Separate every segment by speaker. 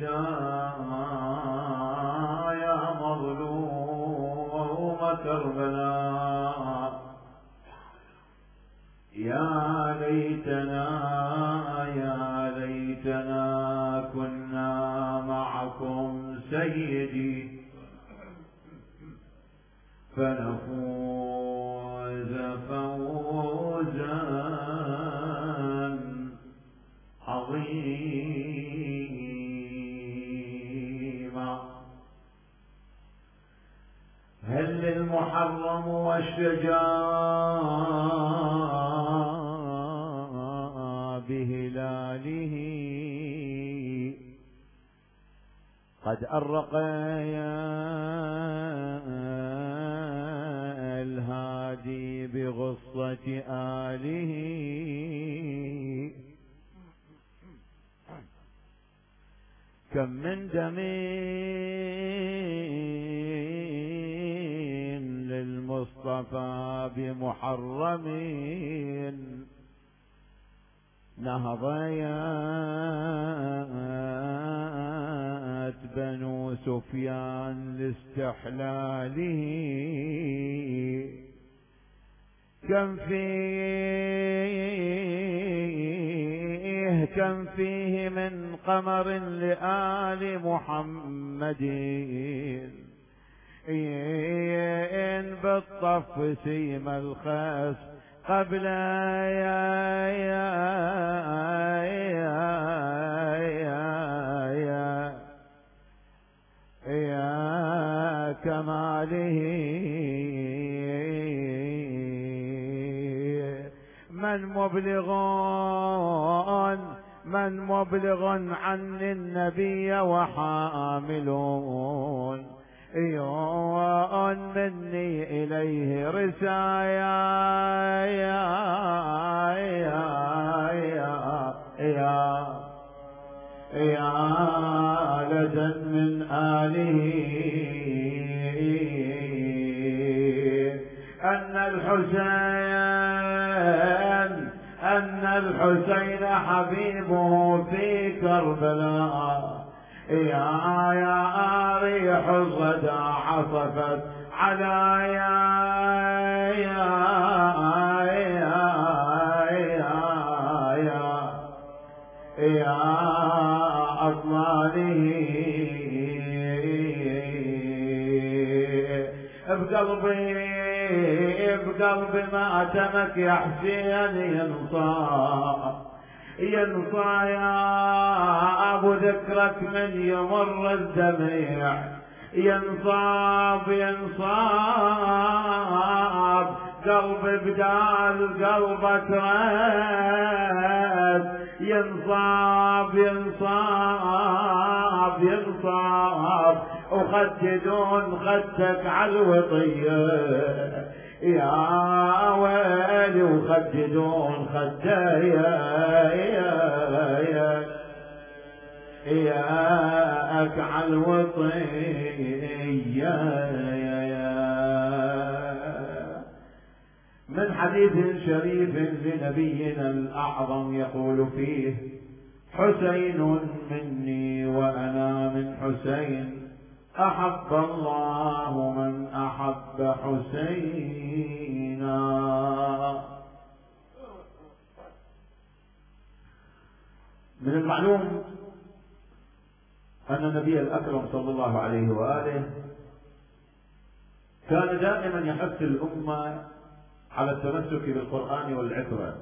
Speaker 1: الشهداء يا مظلوم كربلاء، يا ليتنا يا ليتنا كنا معكم سيدي فنفوز فوزا عظيما. هل المحرم والشجاع بهلاله قد أرق يا الهادي بغصة آله، كم من دم للمصطفى بمحرمين نهضيات بنو سفيان لاستحلاله، كم فيه من قمر لآل محمد إن بالطف سيم الخس قبل يا كماله. من مبلغ عن النبي وحاملون مني إليه رسايا يا لدى من آله أن الحسين حبيبه في كربلاء، يا ريح الغدا عصفت على يا أطلاله. بقلبي ما أتمك يا حسين ينصى يا أبو ذكرك من يمر الدميع، ينصاب قلبي بدال قلبك راس، ينصاب وخددون خدك على الوطية يا ويلي، وخددون خدايا ياك على الوطية. من حديث شريف لنبينا الأعظم يقول فيه: حسين مني وأنا من حسين، أحب الله من أحب حسينا. من المعلوم أن النبي الأكرم صلى الله عليه وآله كان دائما يحث الأمة على التمسك بالقرآن والعترة.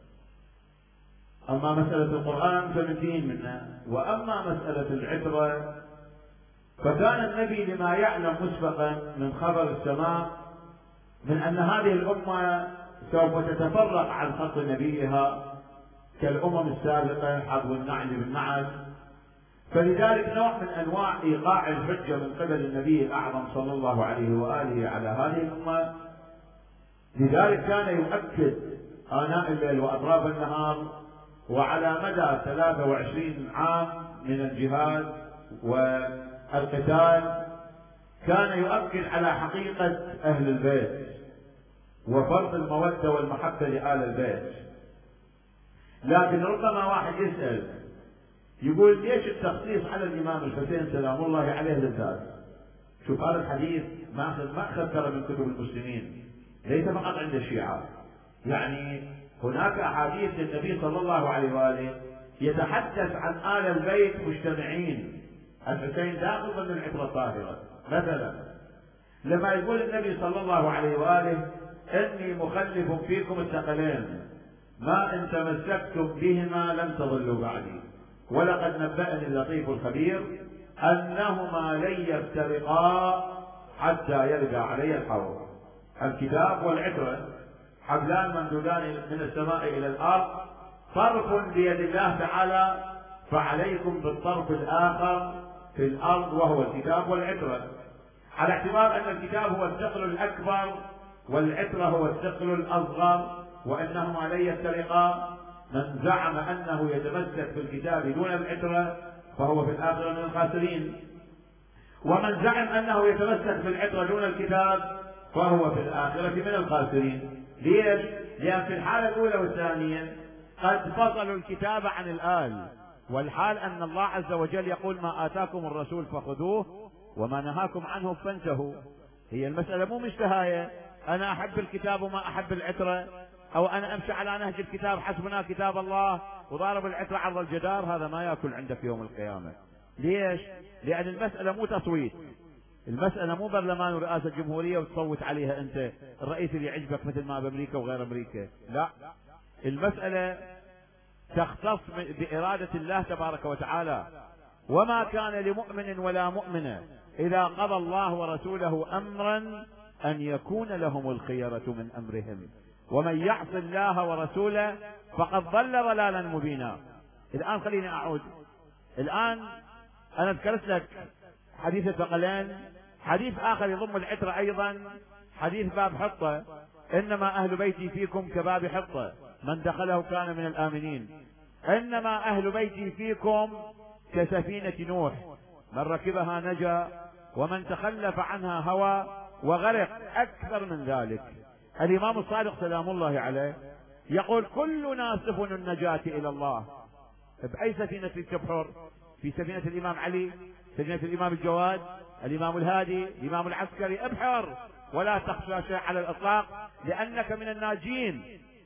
Speaker 1: أما مسألة القرآن فندين منها، وأما مسألة العترة فكان النبي لما يعلم مسبقا من خبر السماء من أن هذه الأمة سوف تتفرق عن خط نبيها كالأمم السابقة، حظو النعل بالنعل، فلذلك نوع من أنواع إيقاع الحجة من قبل النبي الأعظم صلى الله عليه وآله على هذه الأمة. لذلك كان يؤكد آناء الليل وأطراف النهار وعلى مدى 23 عام من الجهاد والقتال كان يؤكد على حقيقة أهل البيت وفرض المودة والمحبة لآل البيت. لكن ربما واحد يسأل: يقول ليش التخصيص على الإمام الحسين سلام الله عليه بالذات؟ شوف هذا الحديث مأخذ ترى من كتب المسلمين، ليس فقط عند الشيعة. يعني هناك أحاديث للنبي صلى الله عليه وآله يتحدث عن آل البيت مجتمعين، الحسين داخل ضمن العترة الطاهرة. مثلا لما يقول النبي صلى الله عليه وآله إني مخلف فيكم الثقلين ما إن تمسكتم بهما لن تضلوا بعدي، ولقد نبأني اللطيف الخبير أنهما لن يفترقا حتى يرجع علي الحوض. الكتاب والعترة حبلان ممدودان من السماء إلى الأرض، طرف بيد الله تعالى، فعليكم بالطرف الآخر في الأرض وهو الكتاب والعترة، على اعتبار أن الكتاب هو الثقل الأكبر والعترة هو الثقل الأصغر، وأنهما لن يفترقا. من زعم أنه يتمسك بالكتاب دون العترة فهو في الآخرة من الخاسرين، ومن زعم أنه يتمسك بالعترة دون الكتاب فهو في الآخرة من الخاسرين. ليش؟ لأن في الحالة الأولى والثانية قد فصلوا الكتاب عن الآل، والحال أن الله عز وجل يقول ما آتاكم الرسول فخذوه وما نهاكم عنه فانتهوا. هي المسألة مو مشتهاية أنا أحب الكتاب وما أحب العترة، أو أنا أمشي على نهج الكتاب حسبنا كتاب الله وضارب العترة عرض الجدار، هذا ما يأكل عندك يوم القيامة. ليش؟ لأن المسألة مو تصويت، المسألة مو برلمان ورئاسة جمهورية وتصوت عليها أنت الرئيس اللي يعجبك مثل ما بأمريكا وغير أمريكا، لا، المسألة تختص بإرادة الله تبارك وتعالى. وما كان لمؤمن ولا مؤمنة إذا قضى الله ورسوله أمرا أن يكون لهم الخيرة من أمرهم ومن يعص الله ورسوله فقد ضل ضلالا مبينا. الآن خليني أعود، الآن أنا ذكرت لك حديث الثقلين، حديث آخر يضم العترة أيضا، حديث باب حطة، إنما أهل بيتي فيكم كباب حطة من دخله كان من الآمنين. إنما أهل بيتي فيكم كسفينة نوح من ركبها نجا ومن تخلف عنها هوى وغرق. أكثر من ذلك الإمام الصادق سلام الله عليه يقول كلنا سفن النجاة إلى الله. بأي سفينة تبحر؟ في سفينة الإمام علي، سفينة الإمام الجواد، الإمام الهادي، الإمام العسكري، ابحر ولا تخشى شيء على الإطلاق لأنك من الناجين.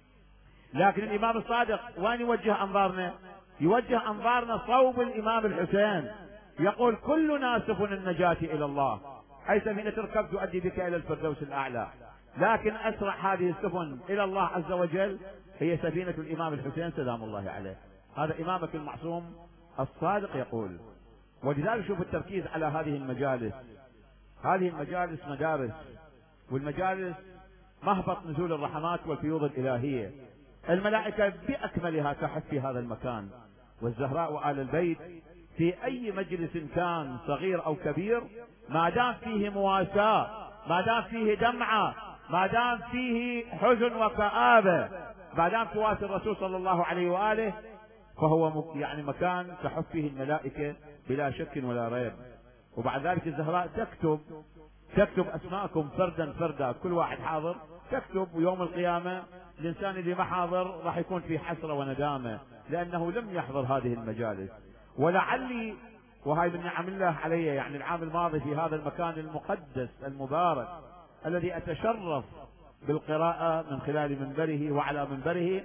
Speaker 1: لكن الإمام الصادق وين يوجه أنظارنا؟ يوجه أنظارنا صوب الإمام الحسين، يقول كلنا سفن النجاة إلى الله، أي سفينة تركب تؤدي بك إلى الفردوس الأعلى، لكن أسرع هذه السفن إلى الله عز وجل هي سفينة الإمام الحسين سلام الله عليه. هذا إمامك المعصوم الصادق يقول. ولذلك شوف التركيز على هذه المجالس، هذه المجالس مدارس، والمجالس مهبط نزول الرحمات والفيوض الإلهية. الملائكة بأكملها تحف في هذا المكان، والزهراء وآل البيت في أي مجلس كان صغير أو كبير ما دام فيه مواساة، ما دام فيه دمعة، ما دام فيه حزن وكآبة، ما دام تواسي الرسول صلى الله عليه وآله فهو يعني مكان تحف فيه الملائكة بلا شك ولا ريب. وبعد ذلك الزهراء تكتب أسماءكم فردا فردا، كل واحد حاضر تكتب، ويوم القيامة الإنسان اللي ما حاضر راح يكون في حسرة وندامة لأنه لم يحضر هذه المجالس. ولعلي وهاي من نعم الله علي يعني العام الماضي في هذا المكان المقدس المبارك الذي أتشرف بالقراءة من خلال منبره وعلى منبره،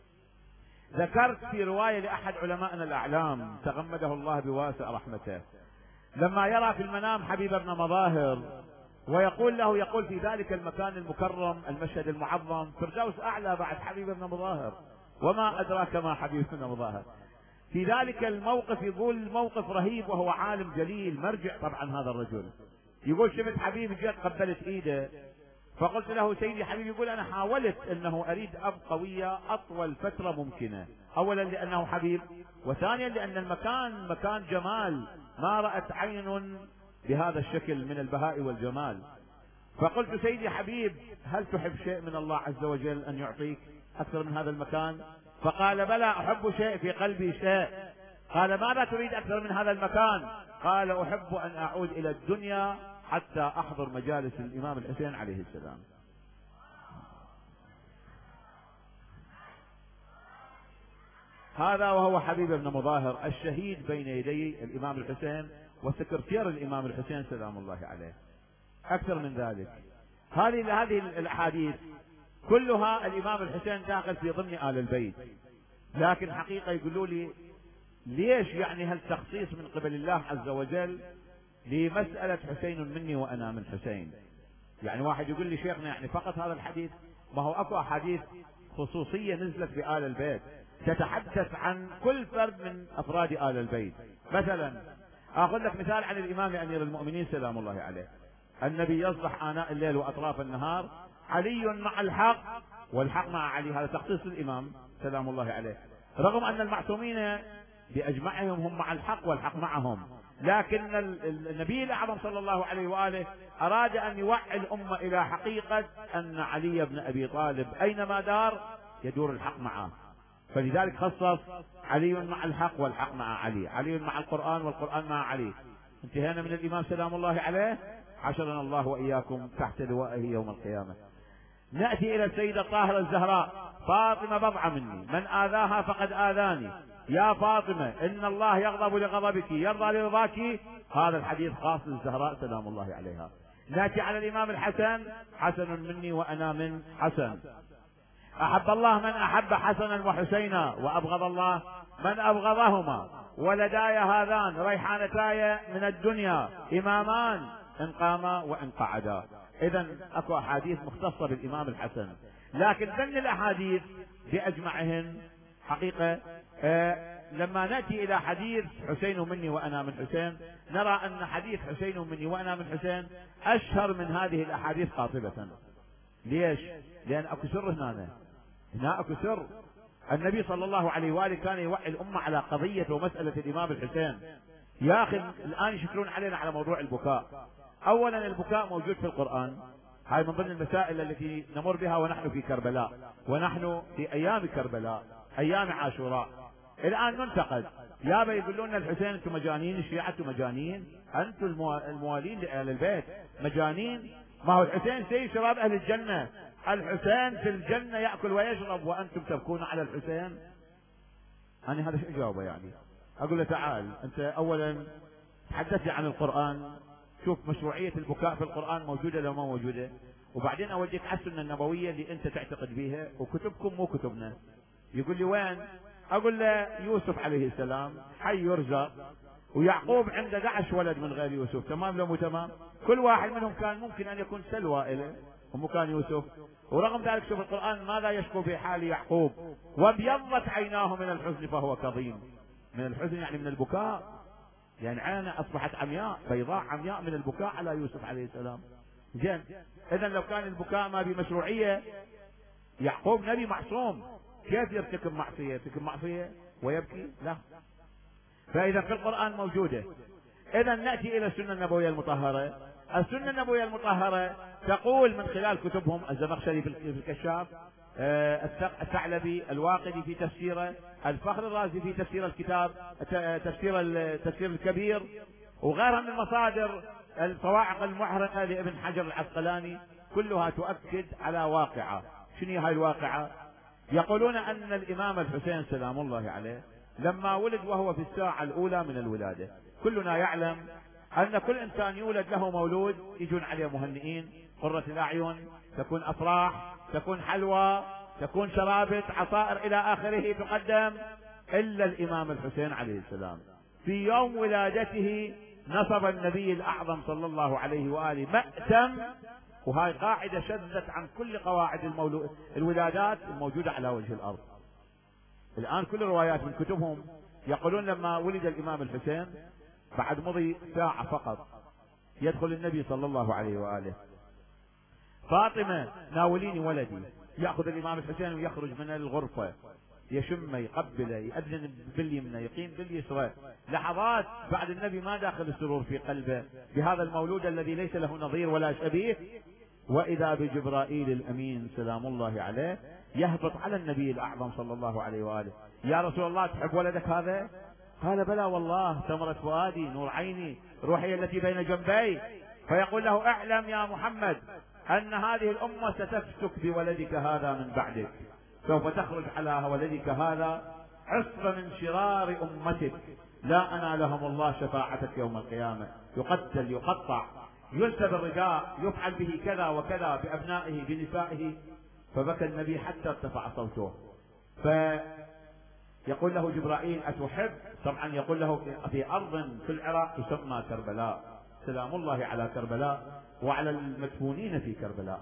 Speaker 1: ذكرت في رواية لأحد علمائنا الأعلام تغمده الله بواسع رحمته لما يرى في المنام حبيب بن مظاهر ويقول له، يقول في ذلك المكان المكرم المشهد المعظم فردوس أعلى بعد حبيب بن مظاهر، وما أدراك ما حبيب بن مظاهر. في ذلك الموقف يقول موقف رهيب وهو عالم جليل مرجع طبعا هذا الرجل، يقول شفت حبيب جيت قبلت ايده فقلت له سيدي حبيب، يقول انا حاولت انه اريد ابقى وياه اطول فترة ممكنة، اولا لانه حبيب، وثانيا لان المكان مكان جمال ما رأت عين بهذا الشكل من البهاء والجمال. فقلت سيدي حبيب هل تحب شيء من الله عز وجل ان يعطيك اكثر من هذا المكان؟ فقال بلى احب شيء في قلبي شيء. قال ماذا تريد اكثر من هذا المكان؟ قال احب ان اعود الى الدنيا حتى احضر مجالس الامام الحسين عليه السلام. هذا وهو حبيب بن مظاهر الشهيد بين يدي الإمام الحسين وسكرتير الإمام الحسين سلام الله عليه. أكثر من ذلك، هذه الأحاديث كلها الإمام الحسين داخل في ضمن آل البيت، لكن حقيقة يقولوا لي ليش يعني هالتخصيص من قبل الله عز وجل لمسألة حسين مني وأنا من حسين؟ يعني واحد يقول لي شيخنا يعني فقط هذا الحديث؟ ما هو أكو أحاديث خصوصية نزلت في آل البيت تتحدث عن كل فرد من أفراد آل البيت. مثلا أخذ لك مثال عن الإمام أمير المؤمنين سلام الله عليه. النبي يصبح آناء الليل وأطراف النهار علي مع الحق والحق مع علي، هذا تخصيص الإمام سلام الله عليه، رغم أن المعصومين بأجمعهم هم مع الحق والحق معهم، لكن النبي الأعظم صلى الله عليه وآله أراد أن يوعي الأمة إلى حقيقة أن علي بن أبي طالب أينما دار يدور الحق معه، فلذلك خصص علي مع الحق والحق مع علي، علي مع القرآن والقرآن مع علي. انتهينا من الإمام سلام الله عليه، عشرنا الله وإياكم تحت لوائه يوم القيامة. نأتي إلى السيدة الطاهرة الزهراء، فاطمة بضعة مني، من آذاها فقد آذاني، يا فاطمة إن الله يغضب لغضبك يرضى لرضاك، هذا الحديث خاص للزهراء سلام الله عليها. نأتي على الإمام الحسن، حسن مني وأنا من حسن، أحب الله من أحب حسنا وحسينا وأبغض الله من أبغضهما، ولداي هذان ريحانتاي من الدنيا إمامان إن قاما وإن قعدا. إذا أكو أحاديث مختصة بالإمام الحسن، لكن ضمن الأحاديث بأجمعهن حقيقة لما نأتي إلى حديث حسين مني وأنا من حسين نرى أن حديث حسين مني وأنا من حسين أشهر من هذه الأحاديث قاطبة. ليش؟ لأن أكو سر هنا أكو سر. النبي صلى الله عليه وآله كان يوعي الأمة على قضية ومسألة الإمام الحسين. يا أخي الآن يشكلون علينا على موضوع البكاء. أولا البكاء موجود في القرآن، هاي من ضمن المسائل التي نمر بها ونحن في كربلاء، ونحن في أيام كربلاء أيام عاشوراء. الآن ننتقد، يابا يقولون الحسين أنتم مجانين، الشيعة أنتم مجانين، أنتم الموالين لأهل البيت مجانين، ما هو الحسين سيد شباب أهل الجنة، الحسين في الجنة يأكل ويشرب وأنتم تبكون على الحسين. أنا هذا شو أجاوبه يعني؟ أقول له تعال أنت أولا تحدثني عن القرآن، شوف مشروعية البكاء في القرآن موجودة لو ما موجودة، وبعدين أوديك على السنة النبوية اللي أنت تعتقد بيها وكتبكم مو كتبنا. يقول لي وين؟ أقول له يوسف عليه السلام حي يرزق، ويعقوب عنده 11 ولد من غير يوسف، تمام لو مو تمام؟ كل واحد منهم كان ممكن أن يكون سلوى إله ومو كان يوسف، ورغم ذلك شوف القرآن ماذا يشكو في حال يعقوب، وابيضت عيناه من الحزن فهو كظيم. من الحزن يعني من البكاء، يعني عينه أصبحت عمياء بيضاء عمياء من البكاء على يوسف عليه السلام. زين، إذا لو كان البكاء ما بمشروعية، يعقوب نبي معصوم، كيف يرتكب معصية؟ يرتكب معصية ويبكي؟ لا. فإذا في القرآن موجودة. إذا نأتي إلى السنة النبوية المطهرة. السنة النبوية المطهرة تقول من خلال كتبهم، الزمخشري في الكشاف، الثعلبي الواقدي في تفسيره، الفخر الرازي في تفسير الكتاب تفسير الكبير، وغيرها من مصادر الصواعق المحرقة لابن حجر العسقلاني، كلها تؤكد على واقعة. شنو هاي الواقعة؟ يقولون أن الإمام الحسين سلام الله عليه لما ولد وهو في الساعة الأولى من الولادة، كلنا يعلم أن كل إنسان يولد له مولود يجون عليه مهنئين، قرة الأعين، تكون أفراح، تكون حلوى، تكون شرابة، عصائر إلى آخره تقدم، إلا الإمام الحسين عليه السلام في يوم ولادته نصب النبي الأعظم صلى الله عليه وآله مأتم، وهاي قاعدة شذت عن كل قواعد الولادات الموجودة على وجه الأرض. الآن كل الروايات من كتبهم يقولون لما ولد الإمام الحسين بعد مضي ساعة فقط يدخل النبي صلى الله عليه وآله، فاطمة ناوليني ولدي، يأخذ الإمام الحسين ويخرج من الغرفة، يشمه يقبله يأذن باليمنى يقيم باليسرى. لحظات بعد النبي ما داخل السرور في قلبه بهذا المولود الذي ليس له نظير ولا شبيه، وإذا بجبرائيل الأمين سلام الله عليه يهبط على النبي الأعظم صلى الله عليه وآله، يا رسول الله تحب ولدك هذا؟ قال بلى والله، ثمرة فؤادي، نور عيني، روحي التي بين جنبي. فيقول له اعلم يا محمد أن هذه الأمة ستفسك بولدك هذا من بعدك، سوف تخرج على ولدك هذا عصبة من شرار أمتك لا أنالهم الله شفاعتك يوم القيامة. يقتل، يقطع، يلسب الرداء، يفعل به كذا وكذا بأبنائه بنسائه. فبكى النبي حتى ارتفع صوته. فيقول له جبرائيل: أتحب؟ طبعا يقول له في أرض في العراق تسمى كربلاء، سلام الله على كربلاء وعلى المدفونين في كربلاء.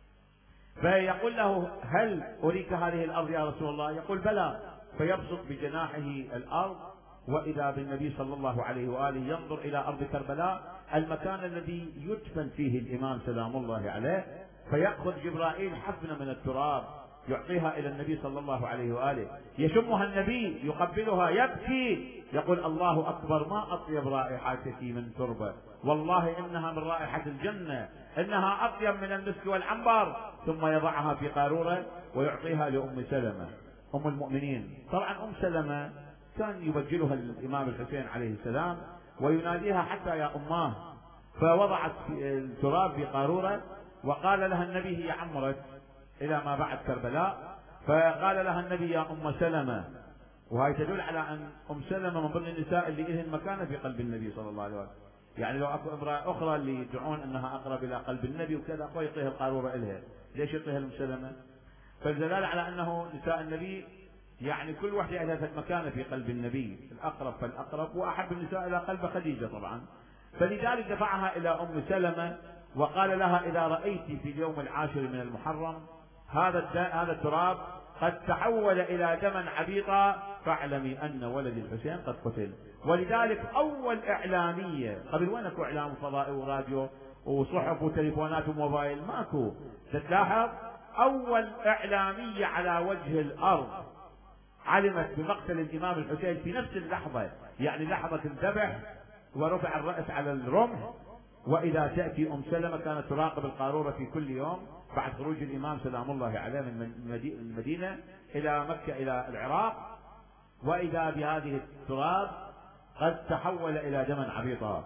Speaker 1: فيقول له: هل أريك هذه الأرض يا رسول الله؟ يقول: بلى. فيبسط بجناحه الأرض، وإذا بالنبي صلى الله عليه وآله ينظر إلى أرض كربلاء، المكان الذي يدفن فيه الإمام سلام الله عليه. فيأخذ جبرائيل حفنة من التراب يعطيها إلى النبي صلى الله عليه وآله، يشمها النبي، يقبلها، يبكي، يقول: الله أكبر، ما أطيب رائحتك من تربة، والله إنها من رائحة الجنة، إنها أطيب من المسك والعنبر. ثم يضعها في قارورة ويعطيها لأم سلمة أم المؤمنين. طبعا أم سلمة كان يبجلها الإمام الحسين عليه السلام ويناديها: حتى يا أماه. فوضعت التراب في قارورة، وقال لها النبي: هي عمرت إلى ما بعد كربلاء. فقال لها النبي: يا أم سلمة. وهي تدل على أن أم سلمة من ضمن النساء اللي لهن مكانة في قلب النبي صلى الله عليه وسلم. يعني لو أكو امرأة أخرى اللي يدعون أنها أقرب إلى قلب النبي وكذا، ويعطيها القارورة إلها، ليش يعطيها لأم سلمة؟ فالدلالة على أنه نساء النبي يعني كل واحدة لها مكانة في قلب النبي، الأقرب فالأقرب، وأحب النساء إلى قلب خديجة طبعا. فلذلك دفعها إلى أم سلمة وقال لها: إذا رأيت في اليوم العاشر من المحرم هذا التراب قد تحول إلى دما عبيطا، فاعلمي أن ولد الحسين قد قتل. ولذلك أول إعلامية، قبل وين اكو إعلام فضائي وراديو وصحف وتليفونات وموبايل؟ ماكو. تلاحظ أول إعلامية على وجه الأرض علمت بمقتل الإمام الحسين في نفس اللحظة، يعني لحظة الذبح ورفع الرأس على الرمح. وإذا تأتي أم سلمة كانت تراقب القارورة في كل يوم بعد خروج الإمام سلام الله عليه من المدينة إلى مكة إلى العراق، وإذا بهذه التراب قد تحول إلى دما عبيطا.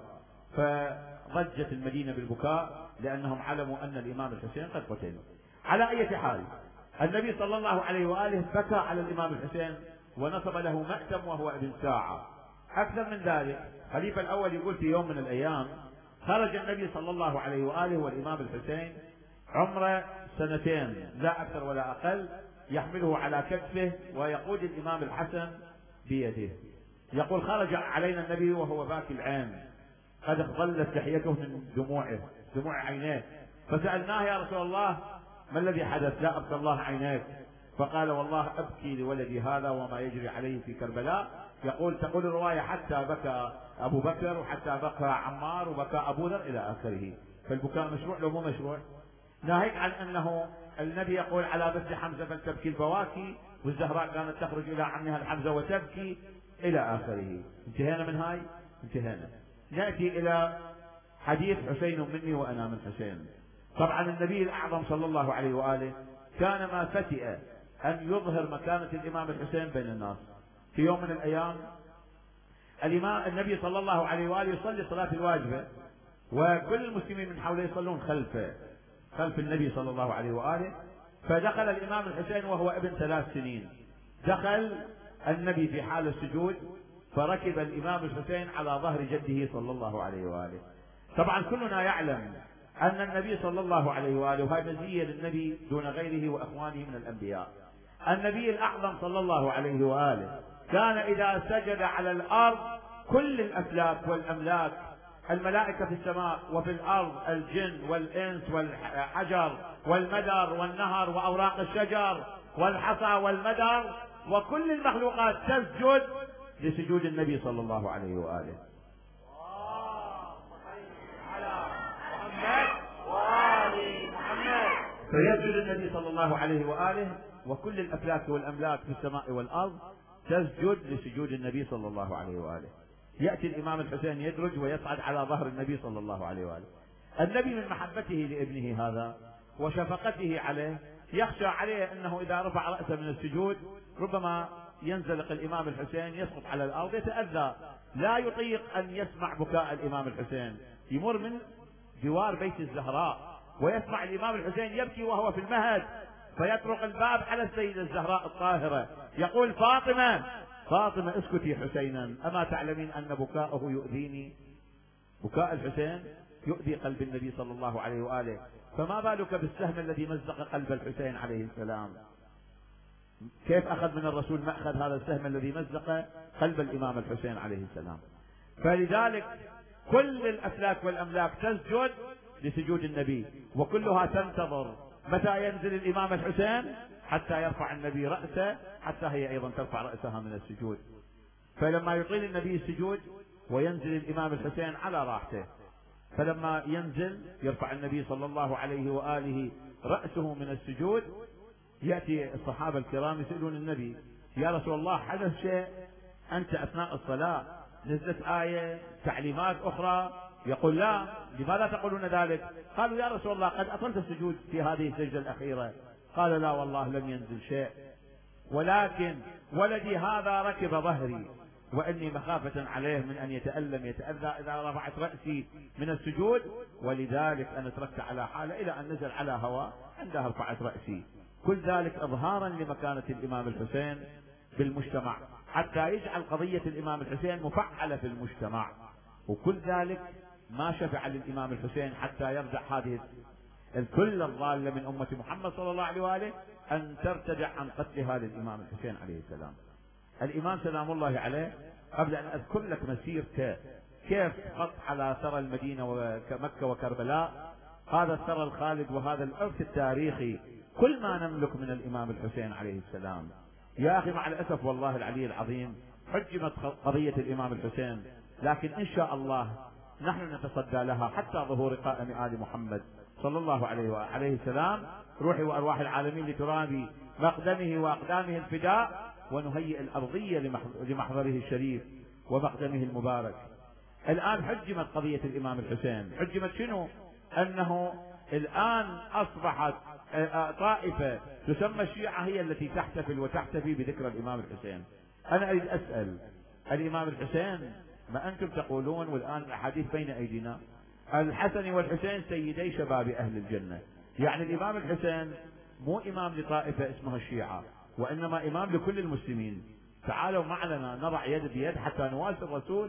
Speaker 1: فضجت المدينة بالبكاء لأنهم علموا أن الإمام الحسين قد قتل. على أي حال، النبي صلى الله عليه وآله بكى على الإمام الحسين ونصب له مأتم وهو ابن ساعة. أكثر من ذلك، خليفة الأول يقول: في يوم من الأيام خرج النبي صلى الله عليه وآله والإمام الحسين عمره 2 لا أكثر ولا أقل، يحمله على كتفه ويقود الإمام الحسن بيده. يقول: خرج علينا النبي وهو باكي العين، قد اخضلت لحيته من دموع عينيه. فسألناه: يا رسول الله ما الذي حدث؟ لا أبكى الله عينيك. فقال: والله أبكي لولدي هذا وما يجري عليه في كربلاء. تقول الرواية: حتى بكى أبو بكر، وحتى بكى عمار، وبكى أبو ذر، إلى آخره. فالبكاء مشروع لو مو مشروع؟ ناهيك عن أنه النبي يقول: على بث حمزة فلتبكي البواكي، والزهراء كانت تخرج إلى عمها الحمزة وتبكي، إلى آخره. انتهينا من هاي؟ انتهينا. نأتي إلى حديث حسين مني وأنا من حسين. طبعا النبي الأعظم صلى الله عليه وآله كان ما فتئ أن يظهر مكانة الإمام الحسين بين الناس. في يوم من الأيام النبي صلى الله عليه وآله يصلي صلاة الواجبة، وكل المسلمين من حوله يصلون خلف النبي صلى الله عليه وآله. فدخل الإمام الحسين وهو ابن 3 سنين، دخل النبي في حال السجود، فركب الإمام الحسين على ظهر جده صلى الله عليه وآله. طبعا كلنا يعلم أن النبي صلى الله عليه وآله، وهذه مزية للنبي دون غيره وأخوانه من الأنبياء، النبي الأعظم صلى الله عليه وآله كان إذا سجد على الأرض كل الأفلاك والأملاك، الملائكة في السماء وفي الأرض، الجن والإنس والحجر والمدر والنهر وأوراق الشجر والحصى والمدر، وكل المخلوقات تسجد لسجود النبي صلى الله عليه وآله. فيسجد النبي صلى الله عليه وآله، وكل الأفلاك والأملاك في السماء والأرض تسجد لسجود النبي صلى الله عليه وآله. يأتي الإمام الحسين يدرج ويصعد على ظهر النبي صلى الله عليه وآله. النبي من محبته لابنه هذا وشفقته عليه يخشى عليه أنه إذا رفع رأسه من السجود ربما ينزلق الإمام الحسين، يسقط على الأرض، يتأذى، لا يطيق أن يسمع بكاء الإمام الحسين. يمر من جوار بيت الزهراء ويسمع الإمام الحسين يبكي وهو في المهد، فيطرق الباب على السيدة الزهراء الطاهرة، يقول: فاطمة فاطمة اسكتي حسينا، أما تعلمين أن بكاءه يؤذيني؟ بكاء الحسين يؤذي قلب النبي صلى الله عليه وآله، فما بالك بالسهم الذي مزق قلب الحسين عليه السلام؟ كيف أخذ من الرسول مأخذ هذا السهم الذي مزق قلب الإمام الحسين عليه السلام؟ فلذلك كل الأفلاك والأملاك تسجد لسجود النبي، وكلها تنتظر متى ينزل الإمام الحسين حتى يرفع النبي رأسه، حتى هي أيضا ترفع رأسها من السجود. فلما يطيل النبي السجود وينزل الإمام الحسين على راحته، فلما ينزل يرفع النبي صلى الله عليه وآله رأسه من السجود، يأتي الصحابة الكرام يسألون النبي: يا رسول الله حدث شيء؟ أنت أثناء الصلاة نزلت آية تعليمات أخرى؟ يقول: لا. لماذا تقولون ذلك؟ قالوا: يا رسول الله قد أطلت السجود في هذه السجدة الأخيرة. قال: لا والله لم ينزل شيء، ولكن ولدي هذا ركب ظهري، وإني مخافة عليه من أن يتأذى إذا رفعت رأسي من السجود، ولذلك أنا تركت على حالة إلى أن نزل على هواء عندها رفعت رأسي. كل ذلك إظهارا لمكانة الإمام الحسين بالمجتمع، حتى يجعل قضية الإمام الحسين مفعلة في المجتمع. وكل ذلك ما شفع للإمام الحسين حتى يرجع هذه الكل الضالة من أمة محمد صلى الله عليه وآله أن ترتدع عن قتلها للإمام الحسين عليه السلام. الإمام سلام الله عليه، قبل أن أذكر لك مسيرته كيف خط على ثرى المدينة ومكة وكربلاء، هذا الثرى الخالد وهذا الإرث التاريخي كل ما نملك من الإمام الحسين عليه السلام. يا أخي مع الأسف والله العلي العظيم حجمت قضية الإمام الحسين، لكن إن شاء الله نحن نتصدى لها حتى ظهور قائم آل محمد صلى الله عليه السلام. روحي وأرواح العالمين لتراب مقدمه وأقدامه الفداء، ونهيئ الأرضية لمحضره الشريف ومقدمه المبارك. الآن حجمت قضية الإمام الحسين. حجمت شنو؟ أنه الآن أصبحت طائفة تسمى الشيعة هي التي تحتفل وتحتفي بذكرى الإمام الحسين. أنا أريد أسأل: الإمام الحسين ما أنتم تقولون، والآن الأحاديث بين أيدينا، الحسن والحسين سيدي شباب أهل الجنة، يعني الإمام الحسين مو إمام لطائفة اسمها الشيعة، وإنما إمام لكل المسلمين. تعالوا معنا نضع يد بيد حتى نواسي الرسول.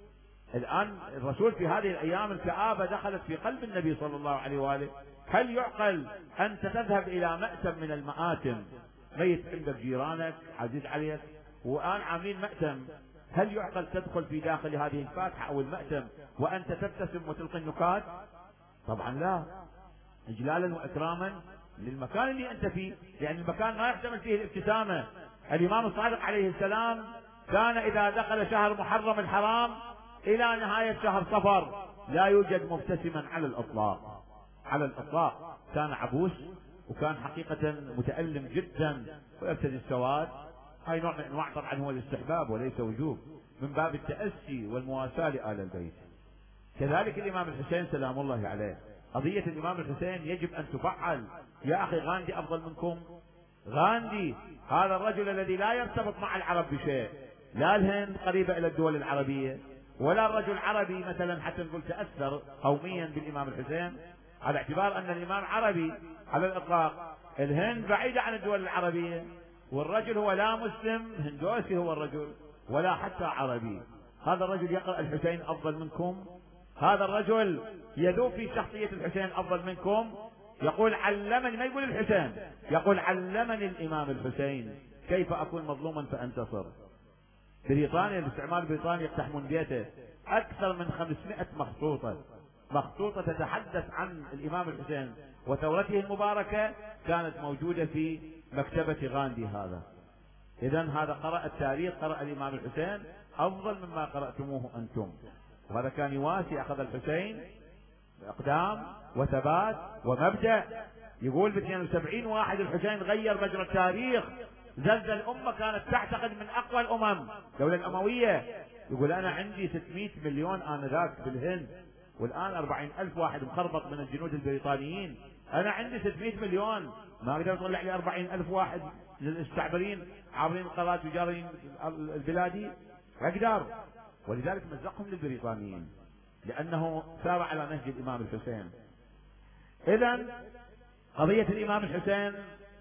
Speaker 1: الآن الرسول في هذه الأيام الكآبة دخلت في قلب النبي صلى الله عليه وآله. هل يعقل أنت تذهب إلى مأتم من المآتم، ميت عندك جيرانك عزيز عليك والآن عاملين مأتم، هل يعقل تدخل في داخل هذه الفاتحة أو المأتم وأنت تبتسم وتلقي النكات؟ طبعا لا، إجلالا وإكراما للمكان اللي أنت فيه، لأن المكان ما يحتمل فيه الابتسامة. الإمام الصادق عليه السلام كان إذا دخل شهر محرم الحرام إلى نهاية شهر صفر لا يوجد مبتسما على الإطلاق، على الإطلاق. كان عبوس، وكان حقيقة متألم جدا ويبتدي السواد. هاي نوع من أنواع طبعا هو الاستحباب وليس وجوب، من باب التأسي والمواساة لآل البيت. كذلك الإمام الحسين سلام الله عليه، قضية الإمام الحسين يجب أن تفعل. يا أخي غاندي أفضل منكم؟ غاندي هذا الرجل الذي لا يرتبط مع العرب بشيء، لا الهند قريبة إلى الدول العربية، ولا الرجل عربي مثلا حتى نقول تأثر قوميا بالإمام الحسين، على اعتبار أن الإمام عربي على الإطلاق. الهند بعيدة عن الدول العربية، والرجل هو لا مسلم هندوسي هو الرجل ولا حتى عربي. هذا الرجل يقرأ الحسين أفضل منكم؟ هذا الرجل يذوب في شخصية الحسين أفضل منكم؟ يقول علمني، ما يقول الحسين، يقول علمني الإمام الحسين كيف أكون مظلوما فأنتصر. بريطانيا، الاستعمار البريطاني يقتحمون بيته، أكثر من 500 مخطوطة تتحدث عن الإمام الحسين وثورته المباركة كانت موجودة في مكتبة غاندي هذا. إذن هذا قرأ التاريخ، قرأ الإمام الحسين أفضل مما قرأتموه أنتم. وهذا كان يواسي، أخذ الحسين بإقدام وثبات ومبدأ. يقول ب 72 واحد الحسين غير مجرى التاريخ، زلزل الأمة كانت تعتقد من أقوى الأمم الدولة الأموية. يقول أنا عندي 600 مليون آنذاك بالهند، والآن 40,000 واحد مخربط من الجنود البريطانيين. أنا عندي 600 مليون، ما أقدر أطلع لي 40,000 واحد للمستعبرين عابرين القارات وجارين البلادي، أقدر. ولذلك مزقهم للبريطانيين لأنه سار على نهج الإمام الحسين. إذن قضية الإمام الحسين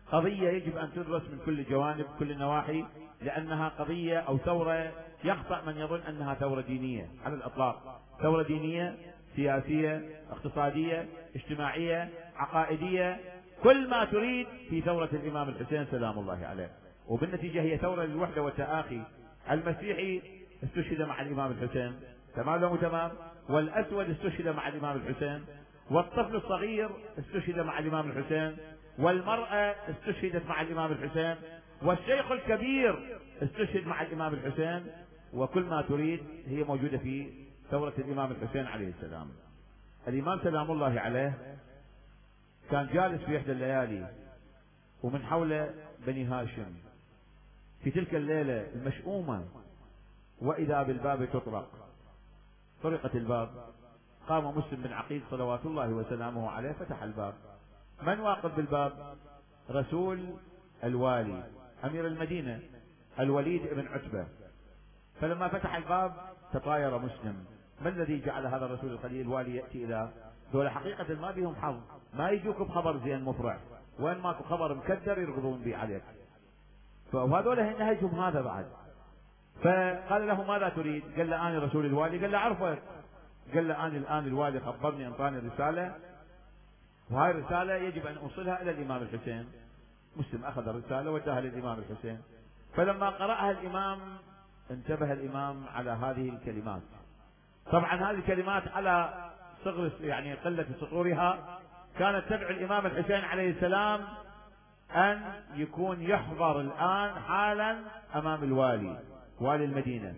Speaker 1: قضية يجب أن تدرس من كل الجوانب كل النواحي، لأنها قضية أو ثورة يخطأ من يظن أنها ثورة دينية على الإطلاق. ثورة دينية، سياسية، اقتصادية، اجتماعية، عقائدية، كل ما تريد في ثورة الإمام الحسين سلام الله عليه. وبالنتيجة هي ثورة للوحدة والتآخي. المسيحي استشهد مع الإمام الحسين، تمام لو تمام، والأسود استشهد مع الإمام الحسين، والطفل الصغير استشهد مع الإمام الحسين، والمرأة استشهدت مع الإمام الحسين، والشيخ الكبير استشهد مع الإمام الحسين، وكل ما تريد هي موجودة في ثورة الإمام الحسين عليه السلام. الإمام سلام الله عليه كان جالس في إحدى الليالي ومن حوله بني هاشم في تلك الليلة المشؤومة، وإذا بالباب تطرق. طرقت الباب، قام مسلم بن عقيل صلوات الله وسلامه عليه فتح الباب. من واقف بالباب؟ رسول الوالي أمير المدينة الوليد بن عتبة. فلما فتح الباب تطاير مسلم، ما الذي جعل هذا الرسول الخليل الوالي يأتي إلى دولة حقيقة ما بهم حظ، ما يجوك بخبر زين مفرح، وين ماكو خبر مكدر يرغبون به عليك، فهذول نهجهم هذا بعد. فقال له ماذا تريد؟ قال له أنا رسول الوالي. قال له أعرفك. قال له أنا الآن الوالي خبرني أعطاني رسالة، وهاي الرسالة يجب أن أوصلها إلى الإمام الحسين. مسلم أخذ الرسالة وداها للإمام الحسين. فلما قرأها الإمام انتبه الإمام على هذه الكلمات. طبعا هذه الكلمات على صغر يعني قلة سطورها كانت تدعو الإمام الحسين عليه السلام أن يكون يحضر الآن حالا أمام الوالي، والي المدينة.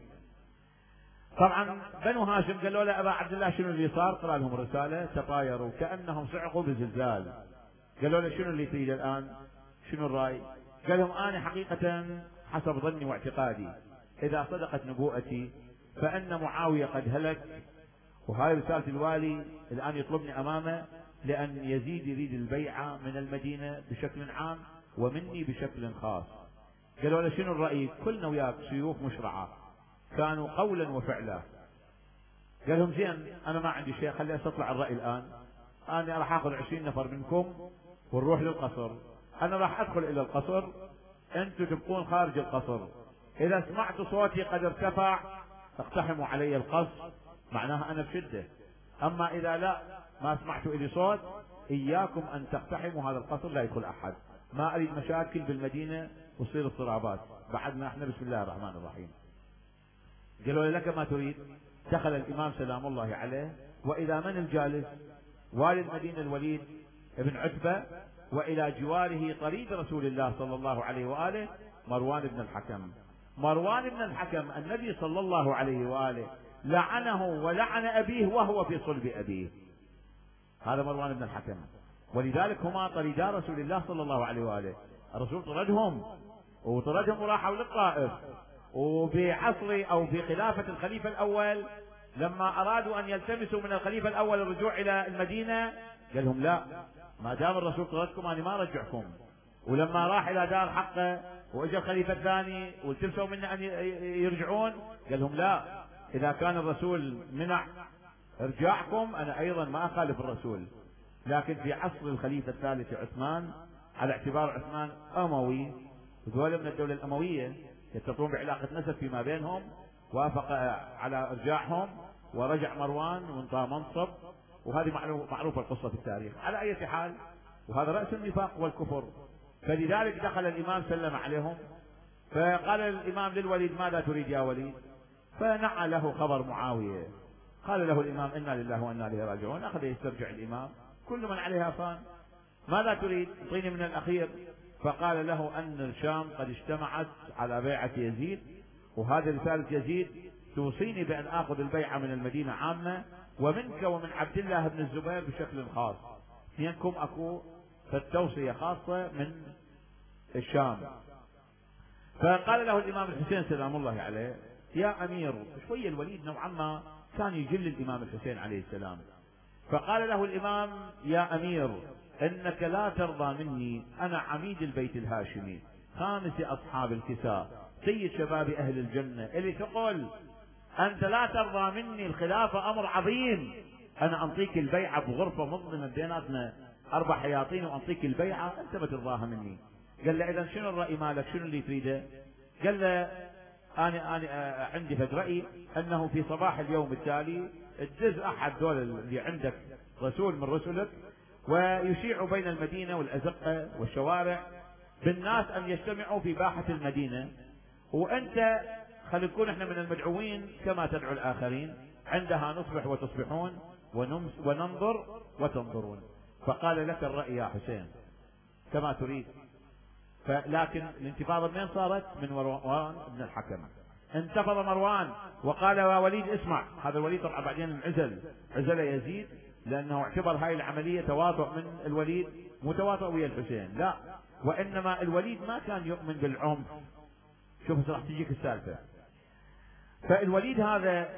Speaker 1: طبعا بنو هاشم قالوا له أبا عبد الله شنو اللي صار؟ قرأ لهم رسالة، تطايروا كأنهم صعقوا بزلزال. قالوا له شنو اللي تريد الآن؟ شنو الرأي؟ قال لهم أنا حقيقة حسب ظني واعتقادي إذا صدقت نبوءتي فإن معاوية قد هلك، وهاي رسالة الوالي الآن يطلبني أمامه لأن يزيد يريد البيعة من المدينة بشكل عام ومني بشكل خاص. قالوا له شنو الرأي؟ كلنا وياك سيوف مشرعة، كانوا قولا وفعلا. قال لهم زين أنا ما عندي شيء، خلي أستطلع الرأي الآن. أنا راح أخذ 20 نفر منكم ونروح للقصر، أنا راح أدخل إلى القصر، أنتم تبقون خارج القصر، إذا سمعت صوتي قد ارتفع اقتحموا علي القصر، معناها أنا بشدة. أما إذا لا ما سمعتوا إلي صوت إياكم أن تقتحموا هذا القصر، لا يدخل أحد، ما أريد مشاكل بالمدينة وتصير اضطرابات، بعدنا احنا بسم الله الرحمن الرحيم. قالوا له لك ما تريد؟ دخل الإمام سلام الله عليه وإذا من الجالس؟ والي المدينة الوليد بن عتبة، وإلى جواره طريد رسول الله صلى الله عليه وآله مروان بن الحكم. مروان بن الحكم النبي صلى الله عليه وآله لعنه ولعن أبيه وهو في صلب أبيه، هذا مروان بن الحكم، ولذلك هما طريدا رسول الله صلى الله عليه وآله. الرسول طردهم وراحوا للطائف، وبعصر أو بخلافة الخليفة الأول لما أرادوا أن يلتمسوا من الخليفة الأول الرجوع إلى المدينة قال لهم لا، ما دام الرسول طردكم أنا ما أرجعكم. ولما راح إلى دار حقه وإجا الخليفة الثاني والتمسوا منه أن يرجعون قال لهم لا، إذا كان الرسول منع ارجاعكم أنا أيضا ما أخالف الرسول. لكن في عصر الخليفة الثالث عثمان، على اعتبار عثمان أموي وذول من الدولة الأموية يتصلون بعلاقة نسب فيما بينهم، وافق على ارجاعهم ورجع مروان وانطى منصب، وهذه معروفة القصة في التاريخ. على أي حال وهذا رأس النفاق والكفر. فلذلك دخل الإمام سلم عليهم، فقال الإمام للوليد ماذا تريد يا وليد؟ فنعى له خبر معاوية. قال له الإمام إنا لله وإنا إليه راجعون. أخذ يسترجع الإمام، كل من عليها فان، ماذا تريد؟ اعطيني من الأخير. فقال له أن الشام قد اجتمعت على بيعة يزيد، وهذه رسالة يزيد توصيني بأن آخذ البيعة من المدينة عامة، ومنك ومن عبد الله بن الزبير بشكل خاص، اثنينكم أكو فالتوصية خاصة من الشام. فقال له الإمام الحسين سلام الله عليه يا أمير، شوية الوليد نوعا ما كان يجل الإمام الحسين عليه السلام. فقال له الإمام يا أمير إنك لا ترضى مني، أنا عميد البيت الهاشمي خامس أصحاب الكساء سيد شباب أهل الجنة، اللي تقول أنت لا ترضى مني الخلافة أمر عظيم، أنا أنطيك البيعة بغرفة مظلمة بيناتنا 4 حياطين وأنطيك البيعة أنت ما ترضاها مني. قال له إذا شنو الرأي مالك؟ شنو اللي تريده؟ قال له أنا عندي فد رأي أنه في صباح اليوم التالي تدز أحد دول اللي عندك رسول من رسلك ويشيع بين المدينة والأزقة والشوارع بالناس أن يجتمعوا في باحة المدينة، وأنت خلي نكون احنا من المدعوين كما تدعو الآخرين، عندها نصبح وتصبحون وننظر وتنظرون. فقال لك الرأي يا حسين كما تريد. لكن الانتفاضة منين صارت؟ من مروان بن الحكم. انتفض مروان وقال يا وليد اسمع. هذا الوليد طبعا بعدين عزل يزيد لأنه اعتبر هاي العملية تواطؤ من الوليد، مو تواطؤ ويا الحسين، لا، وإنما الوليد ما كان يؤمن بالعنف. شوف راح تجيك السالفة. فالوليد هذا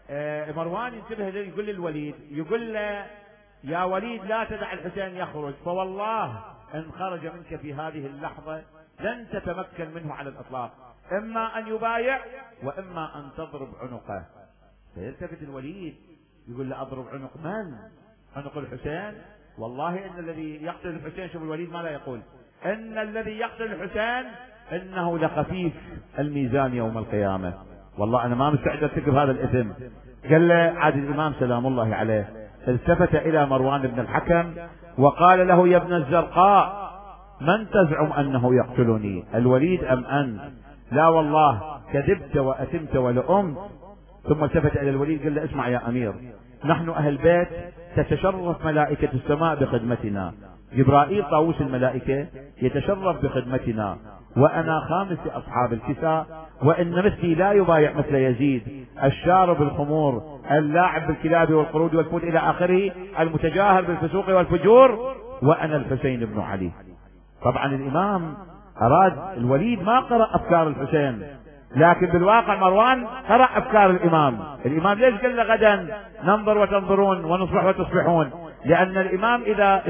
Speaker 1: مروان ينتبه له، يقول للوليد، يقول له يا وليد لا تدع الحسين يخرج، فوالله إن خرج منك في هذه اللحظة لن تتمكن منه على الإطلاق، إما أن يبايع وإما أن تضرب عنقه. فيلتفت الوليد يقول له أضرب عنق من؟ عنق الحسين؟ والله إن الذي يقتل الحسين، شوف الوليد ما لا يقول، إن الذي يقتل الحسين إنه لخفيف الميزان يوم القيامة، والله أنا ما مستعد أرتكب هذا الإثم. قال له عاد الإمام سلام الله عليه التفت إلى مروان بن الحكم وقال له يا ابن الزرقاء من تزعم أنه يقتلني، الوليد أم أنت؟ لا والله كذبت وأثمت ولأمت. ثم التفت إلى الوليد قال له اسمع يا أمير، نحن أهل بيت تتشرف ملائكة السماء بخدمتنا، جبرائيل طاووس الملائكة يتشرف بخدمتنا، وأنا خامس أصحاب الكساء، وإن مثلي لا يبايع مثل يزيد الشارب الخمور اللاعب بالكلاب والقرود والفود إلى آخره المتجاهر بالفسوق والفجور، وأنا الحسين بن علي. طبعا الإمام أراد الوليد ما قرأ أفكار الحسين، لكن بالواقع مروان قرأ أفكار الإمام. الإمام ليش قال له غدا ننظر وتنظرون ونصبح وتصبحون؟ لأن الإمام إذا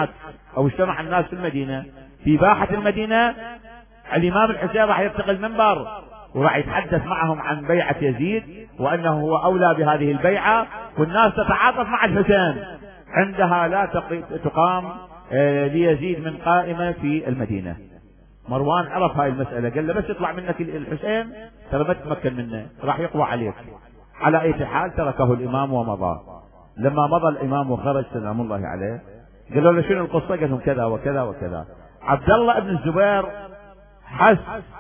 Speaker 1: اجتمع الناس في المدينة في باحة المدينة، الإمام الحسين راح يرتقي المنبر وراح يتحدث معهم عن بيعة يزيد وأنه هو أولى بهذه البيعة، والناس تتعاطف مع الحسين. عندها لا تقام ليزيد من قائمة في المدينة. مروان عرف هاي المسألة، قال له بس يطلع منك الحسين ترى ما تتمكن منه، راح يقوى عليك. على أي حال تركه الإمام ومضى. لما مضى الإمام وخرج سلام الله عليه قالوا له شنو القصة؟ قال لهم كذا وكذا وكذا. عبد الله بن الزبير حس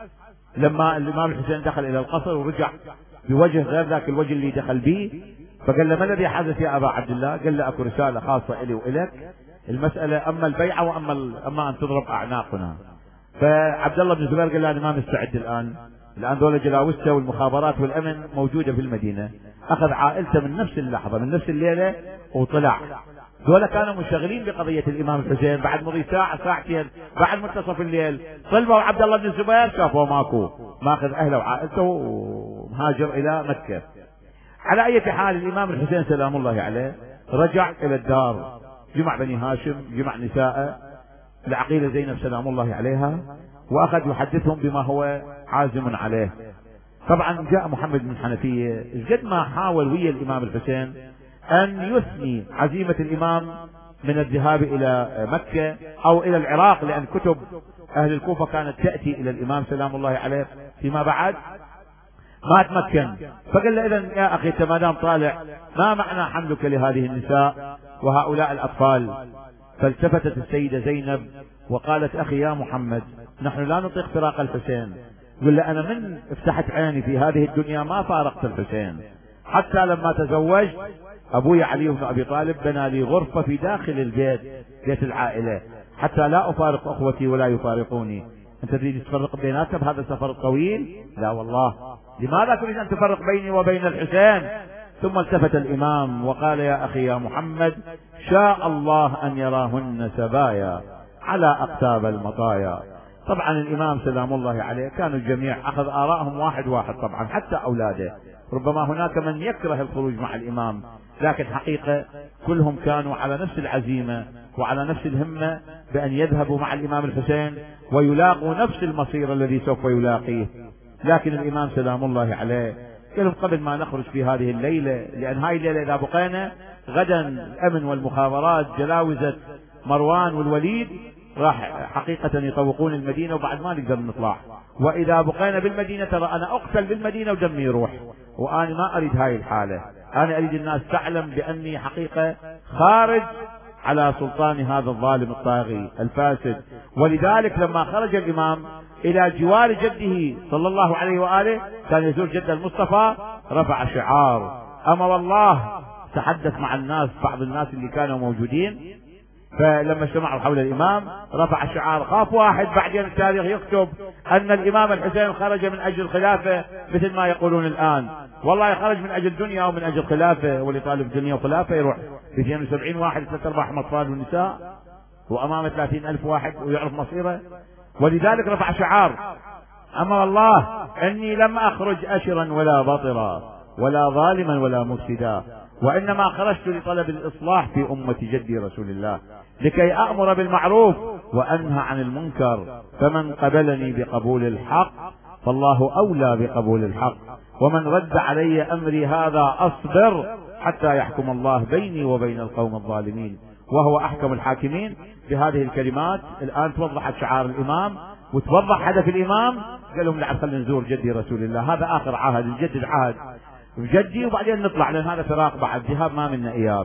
Speaker 1: لما الإمام الحسين دخل إلى القصر ورجع بوجه غير ذاك الوجه اللي دخل به، فقال له ما الذي حدث يا أبا عبد الله؟ قال له أكو رسالة خاصة إلي وإلك، المسألة أما البيعة وأما أن تضرب أعناقنا. فعبد الله بن الزبير قال له أنا ما مستعد الآن دولة جلاوسته والمخابرات والأمن موجودة في المدينة. أخذ عائلته من نفس اللحظة من نفس الليلة وطلع. دولة كانوا منشغلين بقضية الإمام الحسين، بعد مضي ساعة ساعتين بعد منتصف الليل طلبوا عبد الله بن الزبير، شافوا ماكو، ماخذ أهله وعائلته ومهاجر إلى مكة. على أي حال الإمام الحسين سلام الله عليه رجع إلى الدار، جمع بني هاشم، جمع نساءه، العقيلة زينب سلام الله عليها، وأخذ يحدثهم بما هو عازم عليه. طبعا جاء محمد بن حنفية قد ما حاول ويا الإمام الحسين أن يثني عزيمة الإمام من الذهاب إلى مكة أو إلى العراق، لأن كتب أهل الكوفة كانت تأتي إلى الإمام سلام الله عليه فيما بعد، ما تمكن. فقال له إذن يا أخي ما دام طالع ما معنى حملك لهذه النساء وهؤلاء الأطفال؟ فالتفتت السيدة زينب وقالت أخي يا محمد نحن لا نطيق فراق الحسين. يقول له أنا من افتحت عيني في هذه الدنيا ما فارقت الحسين، حتى لما تزوجت أبوي علي بن أبي طالب بنى لي غرفة في داخل البيت، بيت العائلة، حتى لا أفارق أخوتي ولا يفارقوني. أنت تريد تفرق بيناتنا بهذا السفر الطويل؟ لا والله. لماذا تريد أن تفرق بيني وبين الحسين؟ ثم التفت الإمام وقال يا أخي يا محمد شاء الله أن يراهن سبايا على أقتاب المطايا. طبعا الإمام سلام الله عليه كانوا الجميع أخذ آراءهم واحد واحد، طبعا حتى أولاده. ربما هناك من يكره الخروج مع الإمام، لكن حقيقة كلهم كانوا على نفس العزيمة وعلى نفس الهمة بأن يذهبوا مع الإمام الحسين ويلاقوا نفس المصير الذي سوف يلاقيه. لكن الإمام سلام الله عليه قال لهم قبل ما نخرج في هذه الليلة، لأن هاي الليلة إذا بقينا غدا الأمن والمخابرات جلاوزة مروان والوليد راح حقيقة يطوقون المدينة وبعد ما نقدر نطلع، وإذا بقينا بالمدينة ترى أنا أقتل بالمدينة ودمي يروح، وأنا ما أريد هاي الحالة. أنا أريد الناس تعلم بأني حقيقة خارج على سلطان هذا الظالم الطاغي الفاسد. ولذلك لما خرج الإمام إلى جوار جده صلى الله عليه وآله كان يزور جد المصطفى، رفع شعار أما والله، تحدث مع الناس بعض الناس اللي كانوا موجودين، فلما اجتمعوا حول الإمام رفع شعار. خاف واحد بعدين التاريخ يكتب أن الإمام الحسين خرج من أجل الخلافة مثل ما يقولون الآن، والله خرج من أجل الدنيا ومن أجل الخلافة، واللي طالب دنيا وخلافة يروح في 72 واحد 3/4 أطفال ونساء وأمام 30,000 واحد ويعرف مصيره. ولذلك رفع شعار أما والله أني لم أخرج أشرا ولا بطرا ولا ظالما ولا مفسدا، وإنما خرجت لطلب الإصلاح في أمة جدي رسول الله لكي أأمر بالمعروف وأنهى عن المنكر، فمن قبلني بقبول الحق فالله أولى بقبول الحق، ومن رد علي أمري هذا أصبر حتى يحكم الله بيني وبين القوم الظالمين، وهو أحكم الحاكمين. بهذه الكلمات الآن توضحت شعار الإمام وتوضح هدف الإمام. قال لهم لا خلينا نزور جدي رسول الله، هذا آخر عهد، نجدد عهد بجدي وبعدين نطلع، لأن هذا فراق بعد، ذهاب ما منا إياب.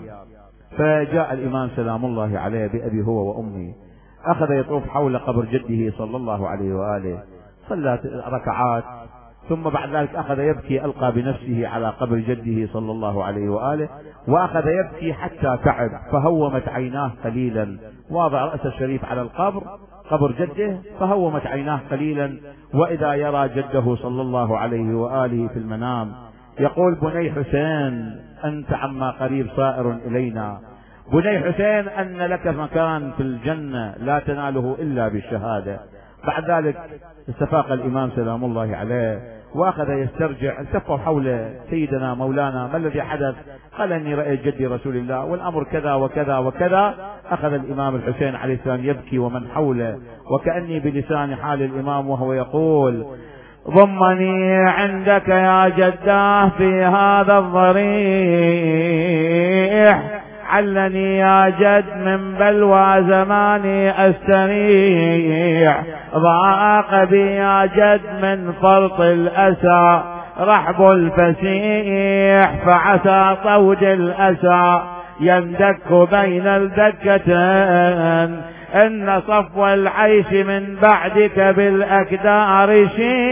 Speaker 1: فجاء الإمام سلام الله عليه بأبي هو وأمي، أخذ يطوف حول قبر جده صلى الله عليه وآله، صلى ركعات، ثم بعد ذلك أخذ يبكي، ألقى بنفسه على قبر جده صلى الله عليه وآله، وأخذ يبكي حتى تعب فهومت عيناه قليلا، وضع رأس الشريف على القبر، قبر جده، فهومت عيناه قليلا، وإذا يرى جده صلى الله عليه وآله في المنام يقول بني حسين أنت عما قريب صائر إلينا، بني حسين أن لك مكان في الجنة لا تناله إلا بالشهادة. بعد ذلك استفاق الإمام سلام الله عليه وأخذ يسترجع، التفوا حول سيدنا مولانا ما الذي حدث؟ قال إني رأيت جدي رسول الله والأمر كذا وكذا وكذا. أخذ الإمام الحسين عليه السلام يبكي ومن حوله، وكأني بلسان حال الإمام وهو يقول ضمني عندك يا جداه في هذا الضريح، علني يا جد من بلوى زماني أستريح، ضاق بي يا جد من فرط الأسى رحب الفسيح، فعسى طود الأسى يندك بين الدكتين، إن صفو العيش من بعدك بالأكدار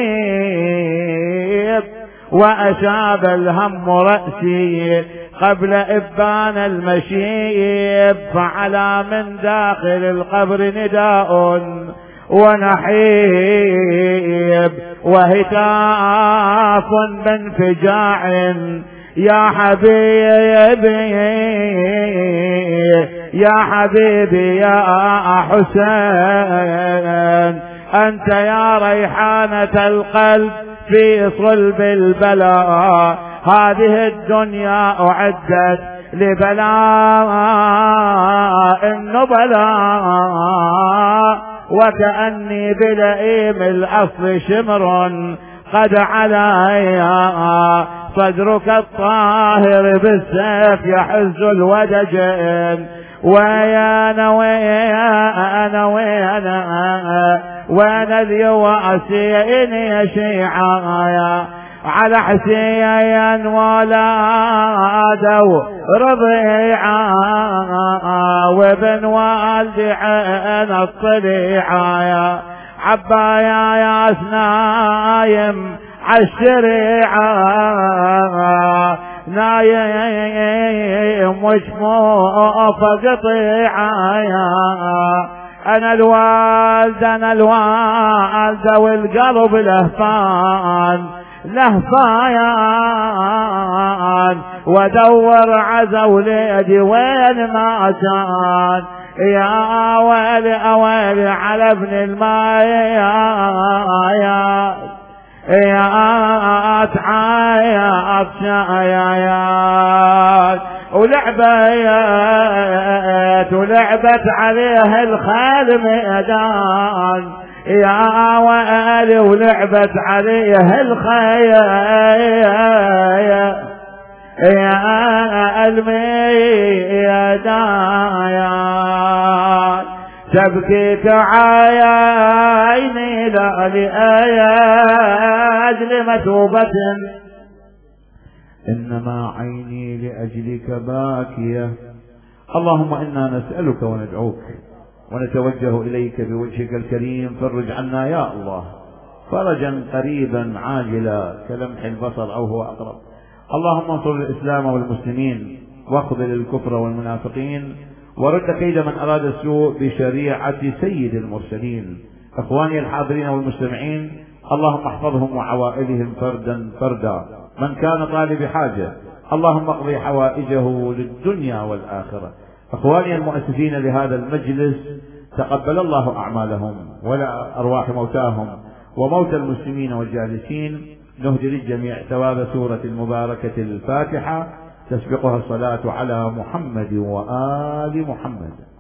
Speaker 1: شيب، وأشاب الهم رأسي قبل إبان المشيب، فعلى من داخل القبر نداء ونحيب وهتاف بانفجاع يا حبيبي يا حبيبي يا حسين، أنت يا ريحانة القلب في صلب البلاء، هذه الدنيا أعدت لبلاء النبلاء، وكأني بلئيم الأصل شمر قد عليا، صدرك الطاهر بالسيف يحز الودجين، ويانا ويانا ويانا وين اليواسين يا شيعايا، على حسين ولادوا رضيعا، وابن والدي عين الطليعايا، عبايا يا سنايم عالشريعة، نايم وشموف قطيعة، أنا الوالدة والقلب لهفان لهفان، ودور عزوليدي وين ما كان، يا ويلي ويلي على ابن الماء يا تعايا شايات، ولعبت عليه الخيل ميدان، يا ويلي ولعبت عليه الخيل يا الميدان، تبكيك عيني لا لأجل مثوبة، إنما عيني لأجلك باكية. اللهم إنا نسألك وندعوك ونتوجه إليك بوجهك الكريم، فرج عنا يا الله فرجا قريبا عاجلا كلمح البصر أو هو أقرب. اللهم انصر الإسلام والمسلمين واخذل الكفر والمنافقين، ورد كيد من أراد السوء بشريعة سيد المرسلين. إخواني الحاضرين والمستمعين، اللهم احفظهم وعوائلهم فردا فردا. من كان طالب حاجة اللهم اقضي حوائجه للدنيا والآخرة. إخواني المؤسسين لهذا المجلس، تقبل الله أعمالهم ولا أرواح موتاهم وموتى المسلمين والجالسين. نهدي للجميع ثواب سورة المباركة الفاتحة تسبقها الصلاة على محمد وآل محمد.